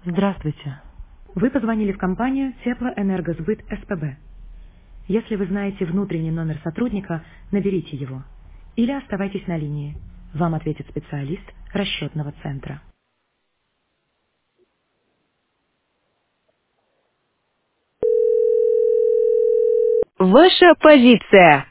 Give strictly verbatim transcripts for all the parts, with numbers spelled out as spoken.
Здравствуйте. Вы позвонили в компанию Теплоэнергосбыт СПБ. Если вы знаете внутренний номер сотрудника, наберите его. Или оставайтесь на линии. Вам ответит специалист расчетного центра. Ваша позиция.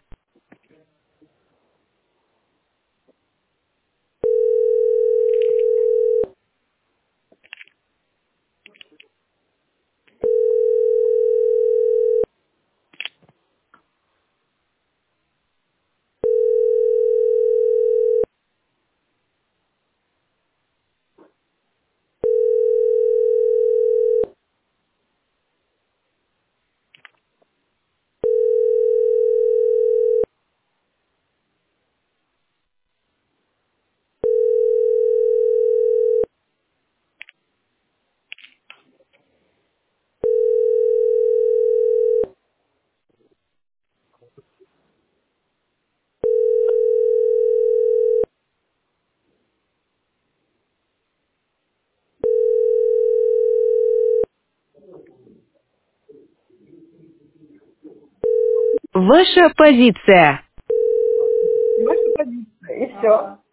Ваша позиция. Ваша позиция. И все.